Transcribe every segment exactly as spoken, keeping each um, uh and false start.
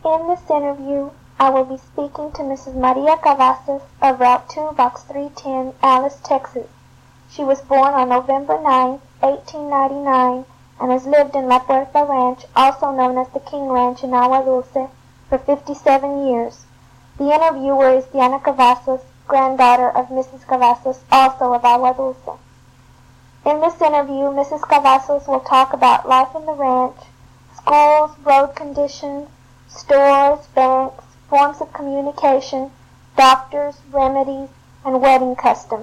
In this interview, I will be speaking to Missus Maria Cavazos of Route two, Box three ten, Alice, Texas. She was born on November ninth, eighteen ninety-nine, and has lived in La Puerta Ranch, also known as the King Ranch in Agua Dulce, for fifty-seven years. The interviewer is Diana Cavazos, granddaughter of Missus Cavazos, also of Agua Dulce. In this interview, Missus Cavazos will talk about life in the ranch, schools, road conditions, stores, banks, forms of communication, doctors, remedies, and wedding customs.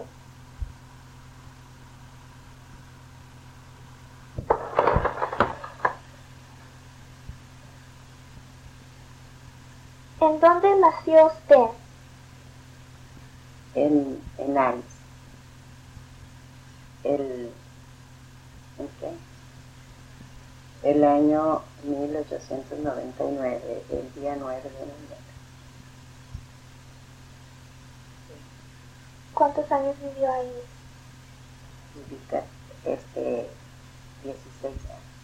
¿En dónde nació usted? En, en Alice. El, ¿en qué? El año mil ochocientos noventa y nueve, el día nueve de noviembre. ¿Cuántos años vivió ahí? Viví este, dieciséis años.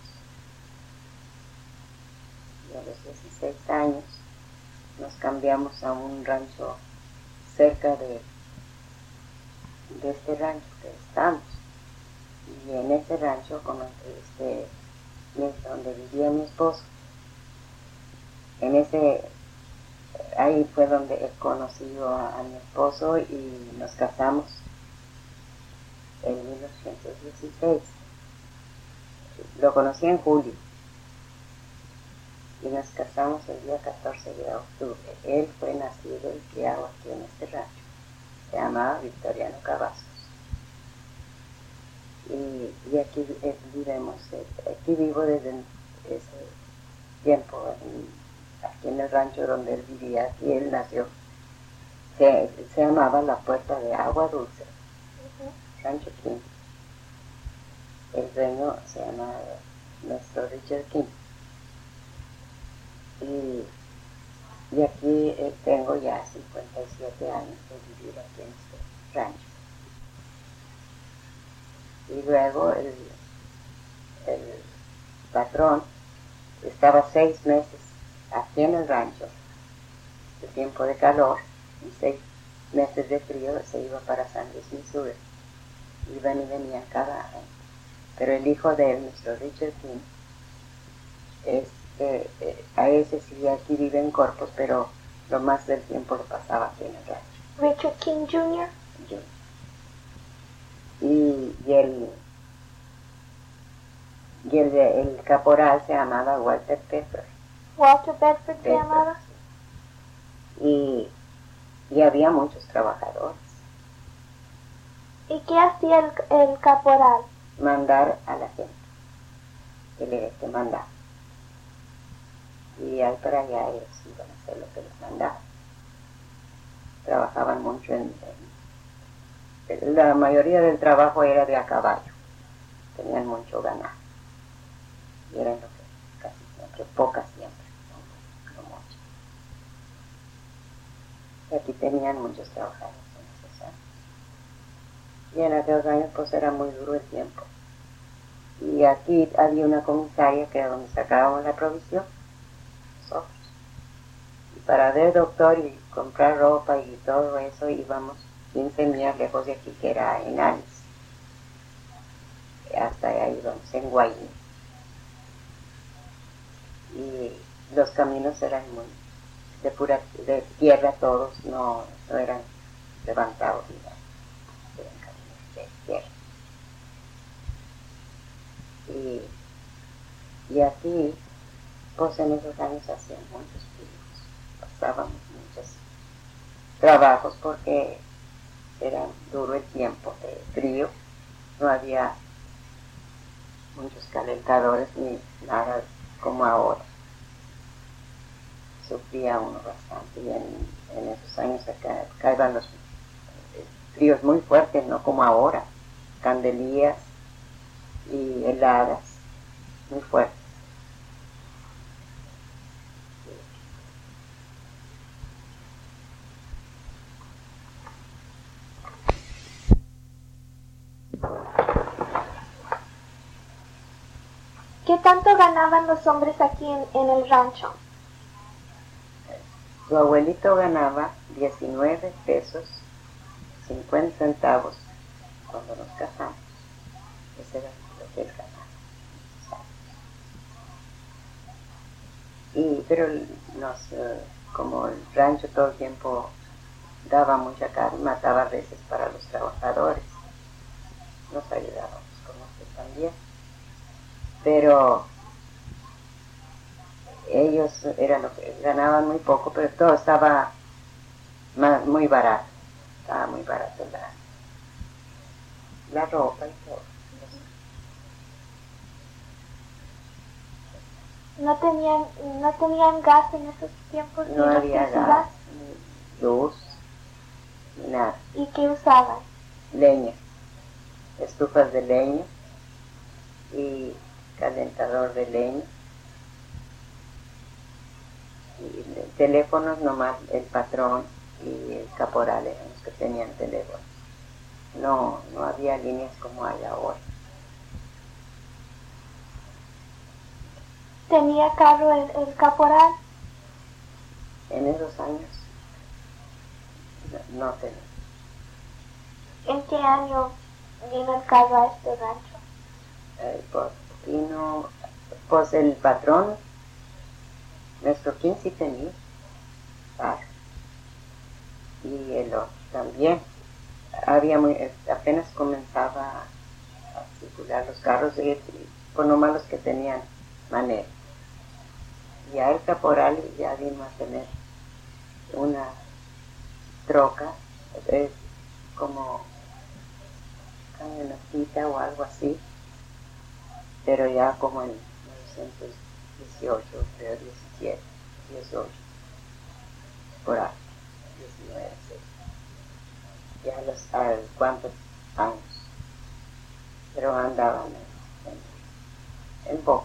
Y a los dieciséis años nos cambiamos a un rancho cerca de, de este rancho que estamos. Y en ese rancho, como este, donde vivía mi esposo, en ese, ahí fue donde he conocido a, a mi esposo y nos casamos en mil novecientos dieciséis. Lo conocí en julio y nos casamos el día catorce de octubre. Él fue nacido y criado aquí en este rancho. Se llamaba Victoriano Cavazos. Y, y aquí eh, vivimos, eh, aquí vivo desde ese tiempo, en, aquí en el rancho donde él vivía, aquí él nació. Se, se llamaba La Puerta de Agua Dulce, uh-huh. Rancho King. El dueño se llama nuestro Richard King. Y, y aquí eh, tengo ya cincuenta y siete años de vivir aquí en este rancho. Y luego el, el patrón estaba seis meses aquí en el rancho, el tiempo de calor, y seis meses de frío se iba para San Luis, Missouri. Iban y venían cada año. Pero el hijo de él, nuestro Richard King, es, eh, eh, a ese sí aquí vive en Corpus, pero lo más del tiempo lo pasaba aquí en el rancho. Richard King junior junior Y, y, el, y el, el caporal se llamaba Walter Bedford. Walter Bedford se llamaba. Y, y había muchos trabajadores. ¿Y qué hacía el, el caporal? Mandar a la gente, que le que mandaba. Y ahí para allá ellos iban a hacer lo que les mandaba. Trabajaban mucho en, en la mayoría del trabajo era de a caballo, tenían mucho ganado, y eran lo que casi siempre, pocas siempre, no, no mucho. Y aquí tenían muchos trabajadores en esos años. Y en aquellos años pues era muy duro el tiempo. Y aquí había una comisaria que era donde sacábamos la provisión, nosotros. Y para ver doctor y comprar ropa y todo eso íbamos quince millas lejos de aquí, que era en Alice. Hasta allá íbamos, en Guayín. Y los caminos eran muy de pura de tierra todos, no, no eran levantados ni nada, eran caminos de tierra. Y, y aquí, pues en esos años hacían muchos fríos, pasábamos muchos trabajos porque era duro el tiempo de frío, no había muchos calentadores ni nada como ahora. Sufría uno bastante y en, en esos años acá caían los fríos muy fuertes, no como ahora, candelillas y heladas muy fuertes. ¿Qué tanto ganaban los hombres aquí en, en el rancho? Su abuelito ganaba diecinueve pesos cincuenta centavos cuando nos casamos. Ese era lo que él ganaba. Y, pero nos, eh, como el rancho todo el tiempo daba mucha carne, mataba a veces para los trabajadores. Nos ayudábamos con esto también. Pero ellos eran lo que ganaban muy poco, pero todo estaba más, muy barato. Estaba muy barato la, la ropa y todo. No tenían, no tenían gas en esos tiempos. No ni había gas, ni luz, ni nada. ¿Y qué usaban? Leña, estufas de leña y calentador de leña. Y teléfonos nomás el patrón y el caporal eran los que tenían teléfono. No, no había líneas como hay ahora. ¿Tenía carro el, el caporal? En esos años no, no tenía. ¿En qué año vino el carro a este rancho? Eh, pues, vino, pues el patrón, nuestro king sí tenía carro. Y el otro también. Había muy, apenas comenzaba a circular los carros, y, por no malos que tenían manera. Ya el caporal ya vino a tener una troca, es como camionetita o algo así, pero ya como en mil novecientos dieciocho, creo, diecisiete, dieciocho, por ahí, diecinueve, sí. Ya a los a cuántos años, pero andaban en, en, en boque.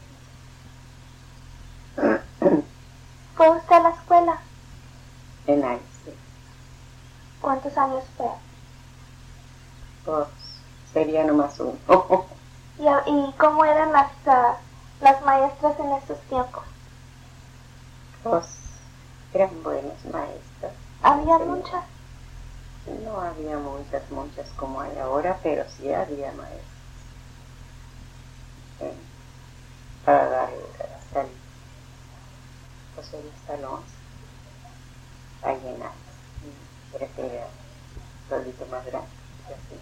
¿Fue usted a la escuela? En ahí, sí. ¿Cuántos años fue? Pues sería nomás uno. ¿Y, y cómo eran las, uh, las maestras en esos tiempos? Pues eran buenos maestros. ¿Había Sí. muchas? No había muchas, muchas como hay ahora, pero sí había maestros. Eh, para dar hasta el, pues el salón a llenar. Era que era un pueblito más grande, así.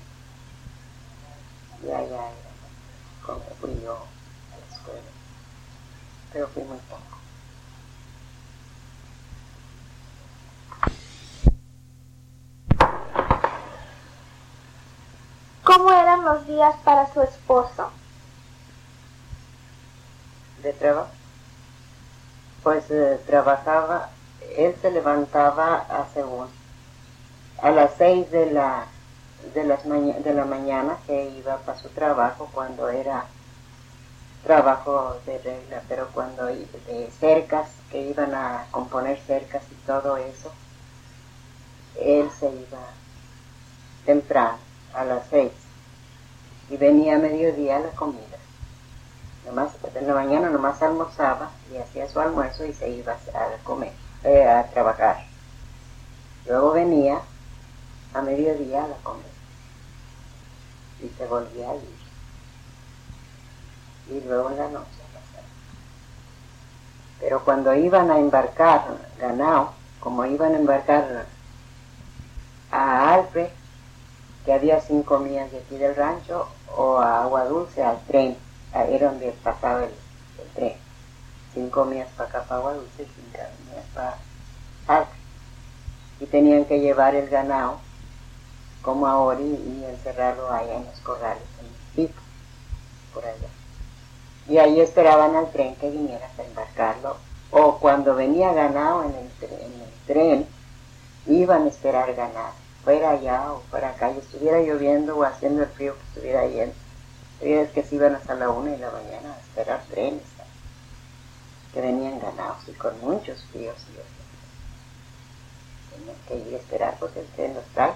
Y allá era como fui yo a la escuela, pero fui muy poco. ¿Cómo eran los días para su esposo? De trabajo, pues eh, trabajaba, él se levantaba a según a las seis de la de las maña, de la mañana, que iba para su trabajo cuando era trabajo de regla, pero cuando de cercas, que iban a componer cercas y todo eso, él se iba temprano a las seis y venía a mediodía a la comida. Nomás, en la mañana nomás almorzaba y hacía su almuerzo y se iba a comer, eh, a trabajar. Luego venía a mediodía a la comida y se volvía a ir. Y luego en la noche a pasar. Pero cuando iban a embarcar ganado, como iban a embarcar a Alfred, que había cinco millas de aquí del rancho, o a Agua Dulce, al tren, era donde pasaba el, el tren. Cinco millas para acá, para Agua Dulce, y cinco millas para Alfred. Y tenían que llevar el ganado como a Ori y encerrarlo allá en los corrales, en el pico, por allá. Y ahí esperaban al tren que viniera para embarcarlo, o cuando venía ganado en el, tren, en el tren, iban a esperar ganado, fuera allá o fuera acá, y estuviera lloviendo o haciendo el frío que estuviera yendo. Es que se iban hasta la una de la mañana a esperar trenes, ¿sabes? Que venían ganados y con muchos fríos y lloviendo. Tenían que ir a esperar porque el tren los trae.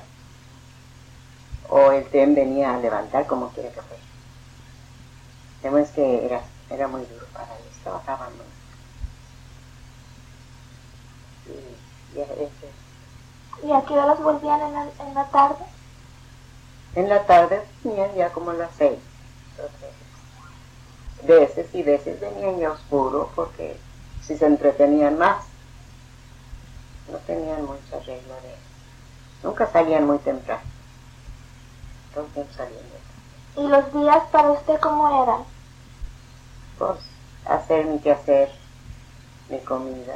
O el tren venía a levantar como quiera que fuera. El tema es que era, era muy duro para ellos, trabajaban mucho. Y, y a veces, ¿Y a qué horas volvían en la, en la tarde? en la tarde venían ya como a las seis. Entonces, veces y veces venían ya oscuro porque si se entretenían más. No tenían mucha regla de... Nunca salían muy temprano. Todo el tiempo salían de tarde. ¿Y los días para usted cómo eran? Pues hacer mi quehacer, mi comida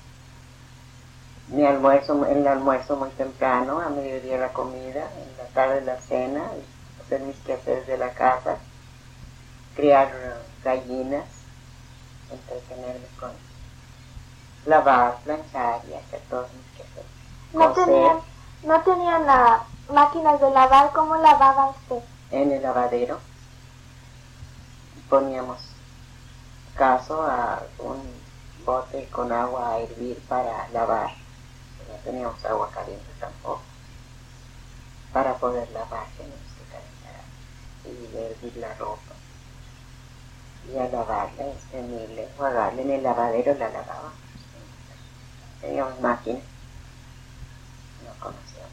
y mi almuerzo, el almuerzo muy temprano, a mediodía la comida, en la tarde la cena, y hacer mis quehaceres de la casa, criar gallinas, entretenerme con lavar, planchar y hacer todos mis quehaceres. ¿No tenían, no tenían uh, máquinas de lavar? ¿Cómo lavaba usted? En el lavadero poníamos caso a un bote con agua a hervir para lavar. No teníamos agua caliente tampoco. Para poder lavar teníamos que calentar y hervir la ropa. Y a lavarla, exprimirla, enjuagarla en el lavadero la lavaba. Teníamos máquina. No conocíamos.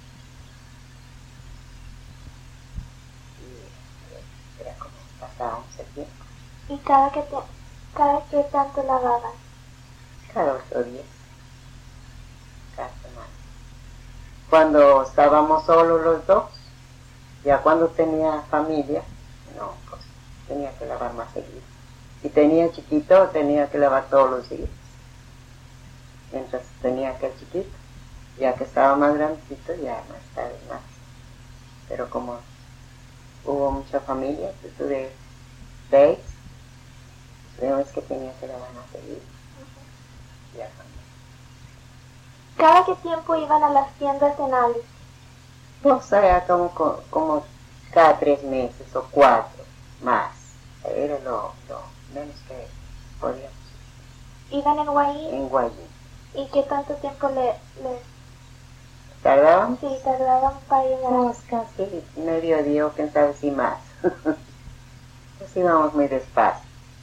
Y era como pasábamos el tiempo. ¿Y cada que, te, cada que tanto lavaban? Cada ocho días. Cada semana. Cuando estábamos solos los dos, ya cuando tenía familia, no, pues tenía que lavar más seguido. Si tenía chiquito, tenía que lavar todos los días. Mientras tenía aquel chiquito, ya que estaba más grandecito, ya más tarde más. Pero como hubo mucha familia, yo tuve seis, creo es que tenía que lavar más seguido. Uh-huh. Ya cambié. ¿Cada qué tiempo iban a las tiendas en Alice? Pues era como, como cada tres meses o cuatro más. Era lo, lo menos que podíamos. ¿Iban en Guayín? En Guayín. ¿Y qué tanto tiempo le, les tardaban? Sí, tardaban para llegar. Pues casi medio día o quién sabe si más. Pues íbamos muy despacio.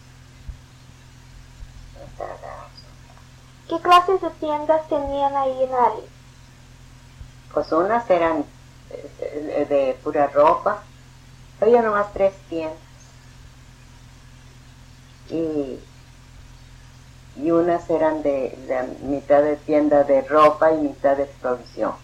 No tardábamos. ¿Qué clases de tiendas tenían ahí en Alice? Pues unas eran de, de pura ropa. Había nomás tres tiendas. Y, y unas eran de la mitad de tienda de ropa y mitad de provisión.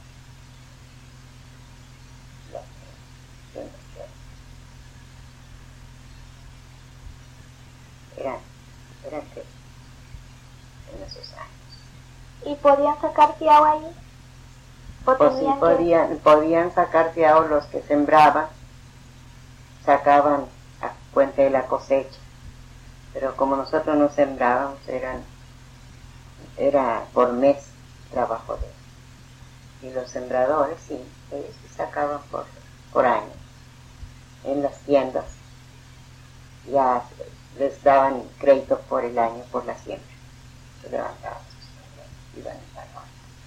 Eran, eran tres en esos años. ¿Y podían sacar fiado ahí? ¿O pues sí, podían, que... podían sacar fiado los que sembraban, sacaban a cuenta de la cosecha. Pero como nosotros no sembrábamos, eran, era por mes trabajo de ellos. Y los sembradores, sí, ellos sí sacaban por, por año. En las tiendas ya les daban crédito por el año, por la siembra. Se levantaban sus iban a pagar.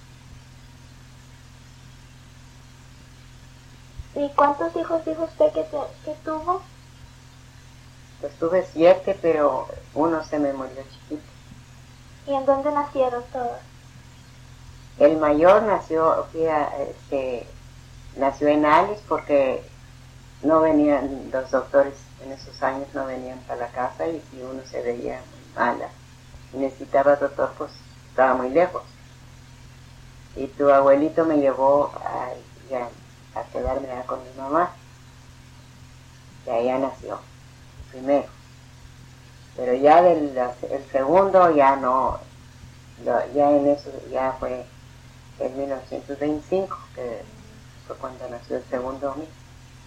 ¿Y cuántos hijos dijo usted que, te, que tuvo? Pues tuve siete, pero uno se me murió chiquito. ¿Y en dónde nacieron todos? El mayor nació, este, nació en Alice porque no venían, los doctores en esos años no venían para la casa y si uno se veía muy mala y necesitaba doctor, pues estaba muy lejos. Y tu abuelito me llevó a, ya, a quedarme allá con mi mamá. Y allá nació, primero. Pero ya del el segundo ya no, lo, ya en eso ya fue en mil novecientos veinticinco, que fue cuando nació el segundo mío.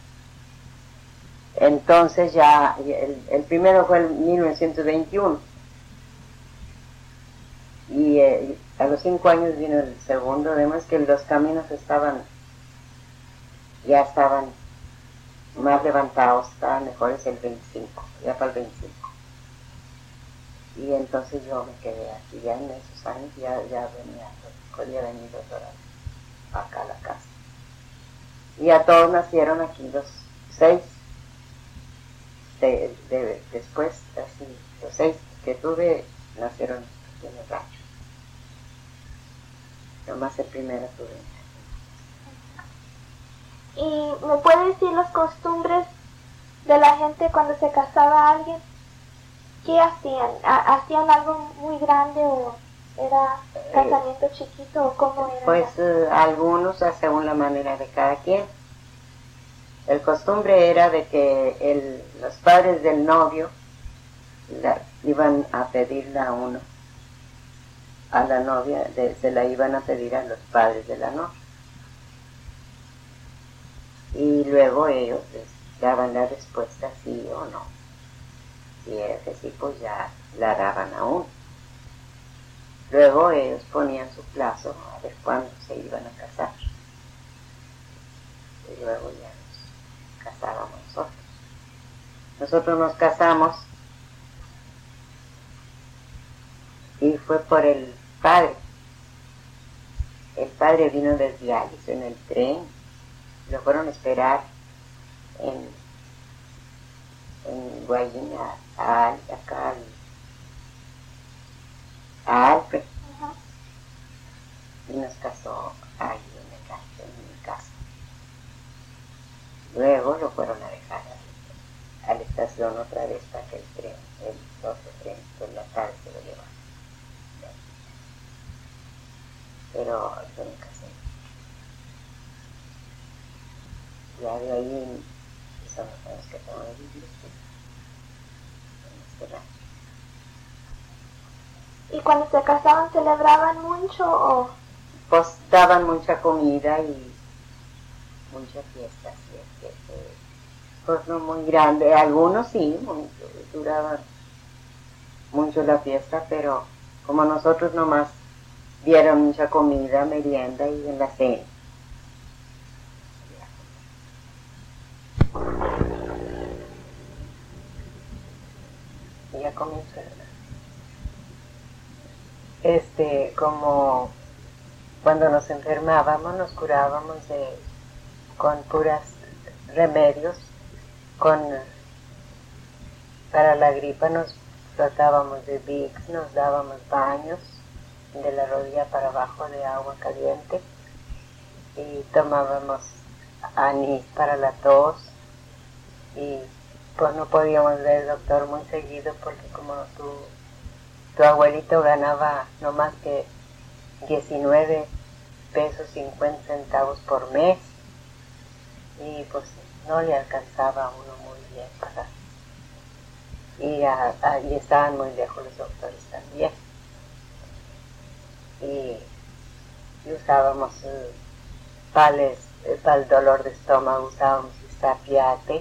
Entonces ya, el, el primero fue en mil novecientos veintiuno. Y eh, a los cinco años vino el segundo, además que los caminos estaban, ya estaban más levantados, estaban mejores el veinticinco, ya para el veinticinco. Y entonces yo me quedé aquí, ya en esos años ya, ya venía, podía venir doctora acá a la casa. Y a todos nacieron aquí los seis, de, de, después, así, los seis que tuve nacieron en el rancho. nomás el primero tuve. ¿Y me puede decir las costumbres de la gente cuando se casaba alguien? ¿Qué hacían? ¿Hacían algo muy grande o era casamiento chiquito o cómo era? Pues eh, algunos según la manera de cada quien. El costumbre era de que el, los padres del novio la, iban a pedirla a uno, a la novia, de, se la iban a pedir a los padres de la novia. Y luego ellos les daban la respuesta sí o no. Si era que sí, pues ya la daban a uno. Luego ellos ponían su plazo a ver cuándo se iban a casar. Y luego ya nos casábamos nosotros. Nosotros nos casamos y fue por el padre. El padre vino desde Alice en el tren. Lo fueron a esperar en, en Guayina, a, acá a Alfred. Uh-huh. Y nos casó ahí en, el, en mi casa. Luego lo fueron a dejar a, a la estación otra vez para que el tren, el otro tren, por la tarde se lo llevara. Pero yo me casé. Ya de ahí son los años que tengo de vivir en este rancho. ¿Y cuando se casaban celebraban mucho o...? Pues daban mucha comida y muchas fiestas. Y es que, eh, pues no muy grande. Algunos sí, muy, duraban mucho la fiesta, pero como nosotros nomás dieron mucha comida, merienda y en la cena. Ya comienzo. Este, como cuando nos enfermábamos, nos curábamos de, con puras remedios, con, para la gripa nos tratábamos de Vicks, nos dábamos baños de la rodilla para abajo de agua caliente y tomábamos anís para la tos y pues no podíamos ver al doctor muy seguido porque como tu, tu abuelito ganaba no más que diecinueve pesos cincuenta centavos por mes y pues no le alcanzaba a uno muy bien para y, a, a, y estaban muy lejos los doctores también y, y usábamos uh, pales eh, para el dolor de estómago usábamos Isapiate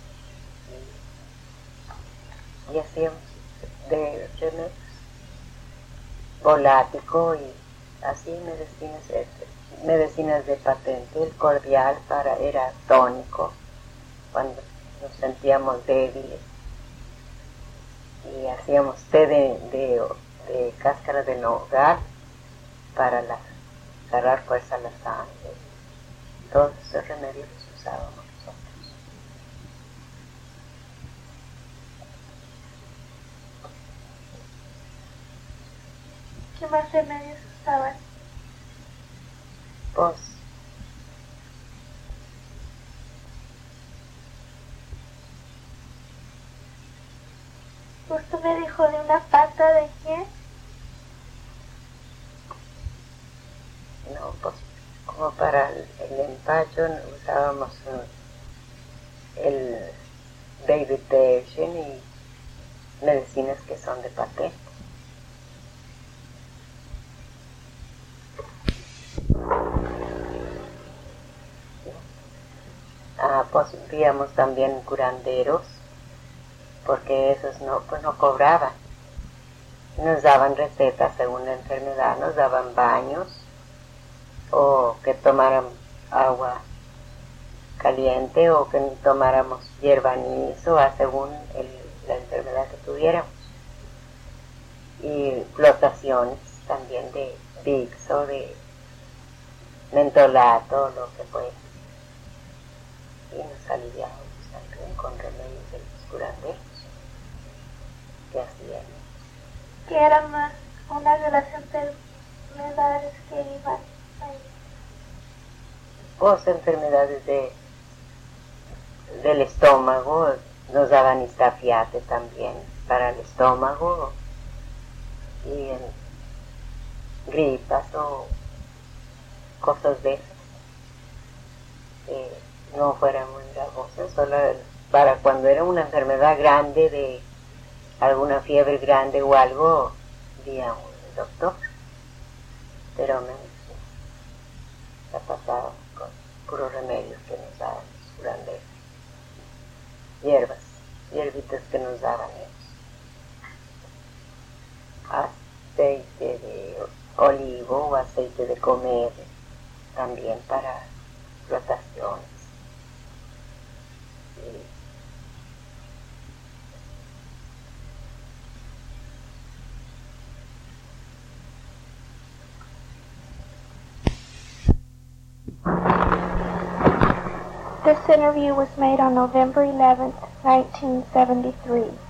y, y hacíamos de remedios volático y así medicinas, medicinas de patente. El cordial para, era tónico cuando nos sentíamos débiles y hacíamos té de, de, de cáscara de nogal para la, agarrar fuerza a la sangre. Todos esos remedios los usábamos nosotros. ¿Qué más remedios usaban? Pues, ¿usted me dijo de una pata de qué? no, pues, como para el, el empacho usábamos uh, el Baby Version y medicinas que son de patente. Ah, pues víamos también curanderos, porque esos no, pues no cobraban. Nos daban recetas según la enfermedad, nos daban baños, o que tomáramos agua caliente, o que tomáramos hierba anís, o según el, la enfermedad que tuviéramos. Y flotaciones también de Vicks o de mentolato, lo que fuera. Y nos aliviábamos también con remedios de los curanderos que hacían. ¿Qué era más una de las enfermedades que iban? pues enfermedades de, del estómago, nos daban Istafiate también para el estómago, y en gripas o cosas de esas, eh, no fueran muy gravosas, solo para cuando era una enfermedad grande, de alguna fiebre grande o algo, vía un doctor, pero me ha pasado con puros remedios que nos daban los curanderos, hierbas, hierbitas que nos daban ellos, aceite de olivo o aceite de comer, también para flotaciones. Y This interview was made on November eleventh, nineteen seventy-three.